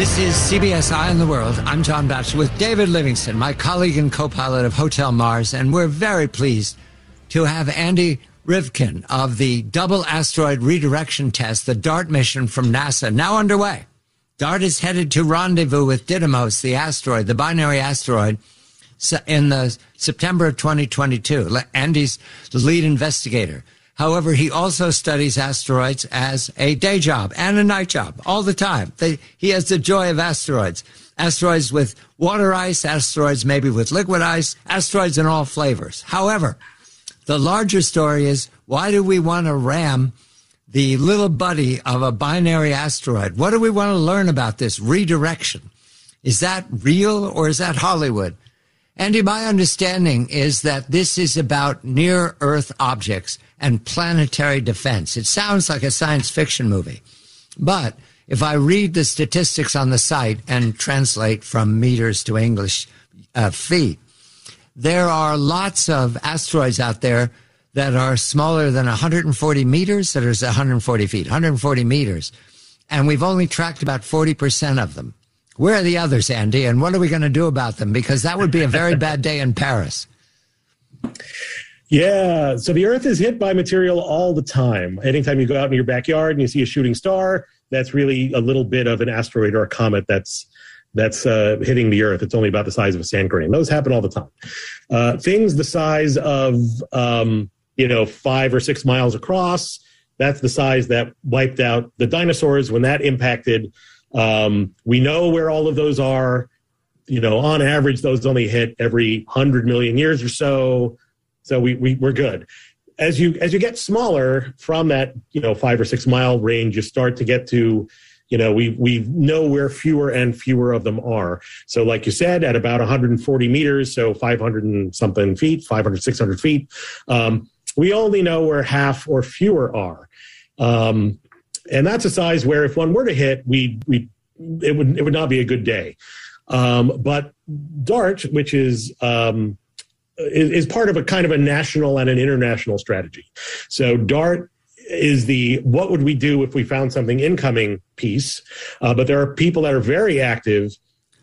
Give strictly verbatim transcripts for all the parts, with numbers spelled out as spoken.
This is C B S Eye on the World. I'm John Batchelor with David Livingston, my colleague and co-pilot of Hotel Mars, and we're very pleased to have Andy Rivkin of the Double Asteroid Redirection Test, the DART mission from NASA, now underway. DART is headed to rendezvous with Didymos, the asteroid, the binary asteroid, in the September of twenty twenty-two. Andy's the lead investigator. However, he also studies asteroids as a day job and a night job all the time. They, he has the joy of asteroids. Asteroids with water ice, asteroids maybe with liquid ice, asteroids in all flavors. However, the larger story is, why do we want to ram the little buddy of a binary asteroid? What do we want to learn about this redirection? Is that real or is that Hollywood? Andy, my understanding is that this is about near-Earth objects and planetary defense. It sounds like a science fiction movie. But if I read the statistics on the site and translate from meters to English uh, feet, there are lots of asteroids out there that are smaller than one hundred forty meters, that is one hundred forty feet, one hundred forty meters. And we've only tracked about forty percent of them. Where are the others, Andy, and what are we going to do about them? Because that would be a very bad day in Paris. Yeah, so the Earth is hit by material all the time. Anytime you go out in your backyard and you see a shooting star, that's really a little bit of an asteroid or a comet that's that's uh, hitting the Earth. It's only about the size of a sand grain. Those happen all the time. Uh, things the size of, um, you know, five or six miles across, that's the size that wiped out the dinosaurs when that impacted. Um, we know where all of those are. You know, on average, those only hit every one hundred million years or so. So we, we, we're good. As you as you get smaller from that, you know, five or six mile range, you start to get to, you know, we, we know where fewer and fewer of them are. So like you said, at about one hundred forty meters, so five hundred and something feet, five hundred, six hundred feet, um, we only know where half or fewer are. Um, And that's a size where if one were to hit, we we it would it would not be a good day. Um, but DART, which is, um, is is part of a kind of a national and an international strategy. So DART is the what would we do if we found something incoming piece. Uh, but there are people that are very active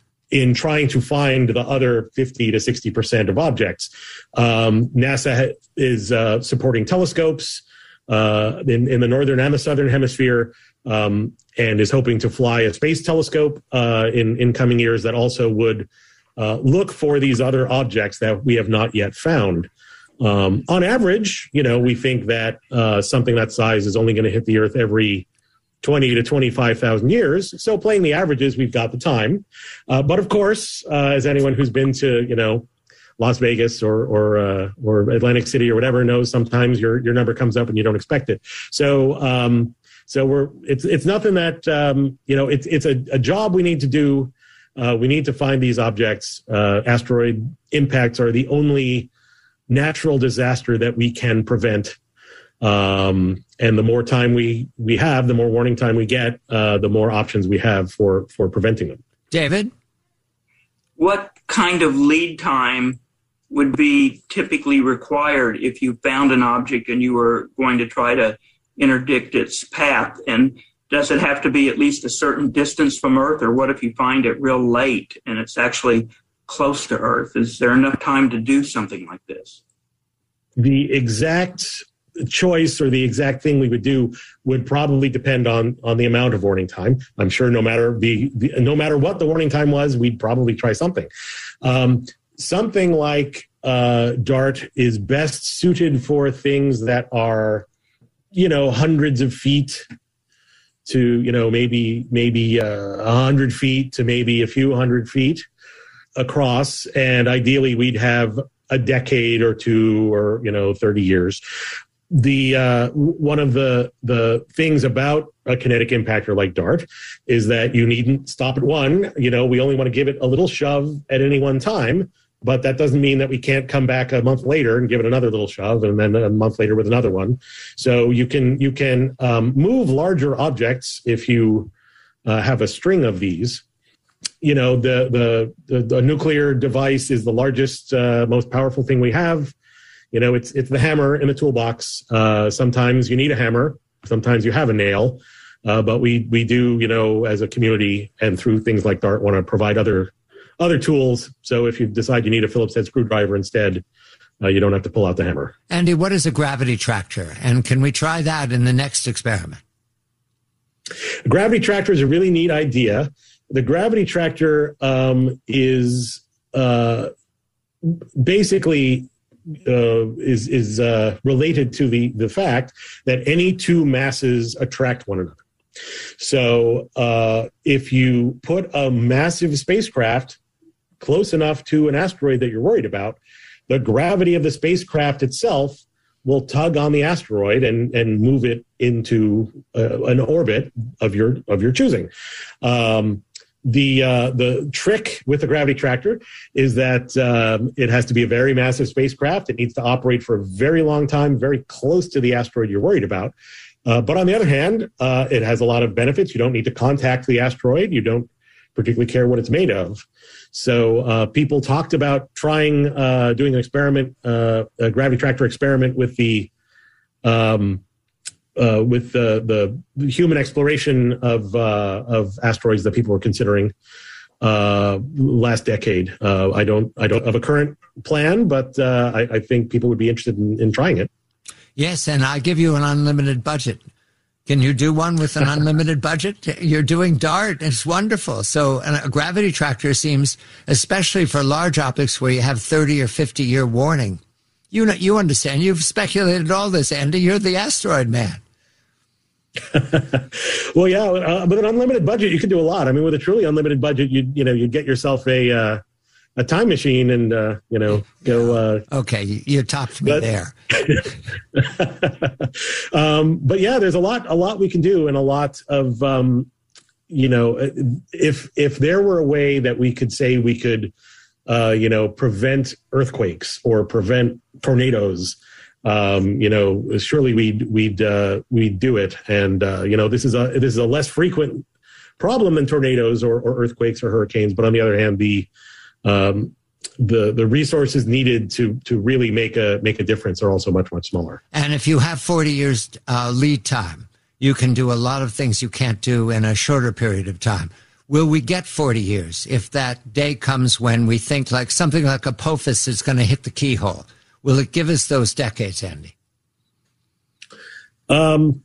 in trying to find the other fifty to sixty percent of objects. Um, NASA is uh, supporting telescopes Uh, in, in the northern and the southern hemisphere, um, and is hoping to fly a space telescope uh, in, in coming years that also would uh, look for these other objects that we have not yet found. Um, on average, you know, we think that uh, something that size is only going to hit the Earth every twenty to twenty-five thousand years. So playing the averages, we've got the time. Uh, but of course, uh, as anyone who's been to, you know, Las Vegas or or uh, or Atlantic City or whatever knows, sometimes your your number comes up and you don't expect it. So um, so we're it's it's nothing that um, you know it's it's a, a job we need to do. Uh, we need to find these objects. Uh, asteroid impacts are the only natural disaster that we can prevent. Um, and the more time we we have, the more warning time we get, uh, the more options we have for for preventing them. David, what kind of lead time would be typically required if you found an object and you were going to try to interdict its path? And does it have to be at least a certain distance from Earth? Or what if you find it real late and it's actually close to Earth? Is there enough time to do something like this? The exact choice or the exact thing we would do would probably depend on on the amount of warning time. I'm sure no matter the, the no matter what the warning time was, we'd probably try something. Um, something like uh, DART is best suited for things that are, you know, hundreds of feet to, you know, maybe maybe uh, a hundred feet to maybe a few hundred feet across, and ideally we'd have a decade or two or, you know, thirty years. The uh, one of the the things about a kinetic impactor like DART is that you needn't stop at one. You know, we only want to give it a little shove at any one time, but that doesn't mean that we can't come back a month later and give it another little shove, and then a month later with another one. So you can you can um, move larger objects if you uh, have a string of these. You know, the the the, the nuclear device is the largest, uh, most powerful thing we have. You know, it's it's the hammer in the toolbox. Uh, sometimes you need a hammer. Sometimes you have a nail. Uh, but we we do, you know, as a community and through things like DART, want to provide other other tools. So if you decide you need a Phillips head screwdriver instead, uh, you don't have to pull out the hammer. Andy, what is a gravity tractor? And can we try that in the next experiment? A gravity tractor is a really neat idea. The gravity tractor um, is uh, basically uh, is is uh, related to the the fact that any two masses attract one another. So uh, if you put a massive spacecraft close enough to an asteroid that you're worried about, the gravity of the spacecraft itself will tug on the asteroid and, and move it into uh, an orbit of your of your choosing. Um, the uh, the trick with the gravity tractor is that um, it has to be a very massive spacecraft. It needs to operate for a very long time, very close to the asteroid you're worried about. Uh, but on the other hand, uh, it has a lot of benefits. You don't need to contact the asteroid. You don't particularly care what it's made of. So uh, people talked about trying, uh, doing an experiment, uh, a gravity tractor experiment with the, um, uh, with the, the human exploration of uh, of asteroids that people were considering uh, last decade. Uh, I don't, I don't have a current plan, but uh, I, I think people would be interested in, in trying it. Yes, and I give you an unlimited budget. Can you do one with an unlimited budget? You're doing DART. It's wonderful. So a gravity tractor seems, especially for large objects where you have thirty or fifty year warning. You know, you understand. You've speculated all this, Andy. You're the asteroid man. Well, yeah, uh, with an unlimited budget, you can do a lot. I mean, with a truly unlimited budget, you you know, you get yourself a uh, a time machine and uh, you know go. Uh, okay, you topped me but, there. um, but yeah, there's a lot, a lot we can do, and a lot of um, you know, if if there were a way that we could say we could, uh, you know, prevent earthquakes or prevent tornadoes, um, you know, surely we'd we'd uh, we'd do it. And uh, you know, this is a this is a less frequent problem than tornadoes or, or earthquakes or hurricanes. But on the other hand, the um, the the resources needed to to really make a make a difference are also much much smaller. And if you have forty years uh, lead time, you can do a lot of things you can't do in a shorter period of time. Will we get forty years if that day comes when we think like something like Apophis is going to hit the keyhole? Will it give us those decades, Andy? Um,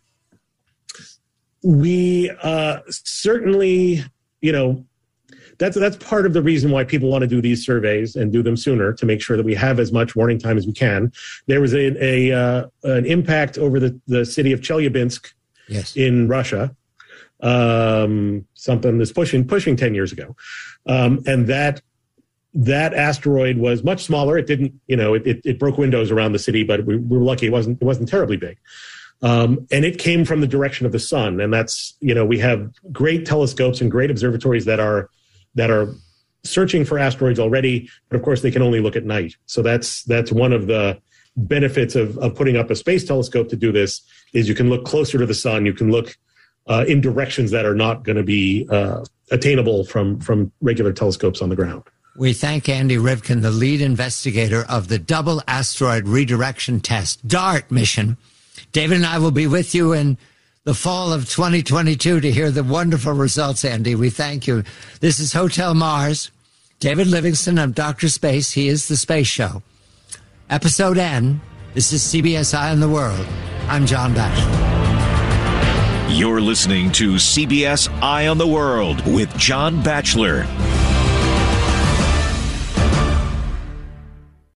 we uh, certainly, you know, that's that's part of the reason why people want to do these surveys and do them sooner, to make sure that we have as much warning time as we can. There was a, a uh, an impact over the, the city of Chelyabinsk yes. in Russia, um, something that's pushing pushing ten years ago, um, and that. That asteroid was much smaller. It didn't, you know, it, it, it broke windows around the city, but we, we were lucky it wasn't it wasn't terribly big. Um, and it came from the direction of the sun, and that's, you know, we have great telescopes and great observatories that are that are searching for asteroids already, but of course they can only look at night. So that's that's one of the benefits of of putting up a space telescope to do this, is you can look closer to the sun. You can look uh, in directions that are not going to be uh, attainable from from regular telescopes on the ground. We thank Andy Rivkin, the lead investigator of the Double Asteroid Redirection Test DART mission. David and I will be with you in the fall of twenty twenty-two to hear the wonderful results, Andy. We thank you. This is Hotel Mars. David Livingston of Doctor Space. He is the Space Show. Episode N. This is C B S Eye on the World. I'm John Batchelor. You're listening to C B S Eye on the World with John Batchelor.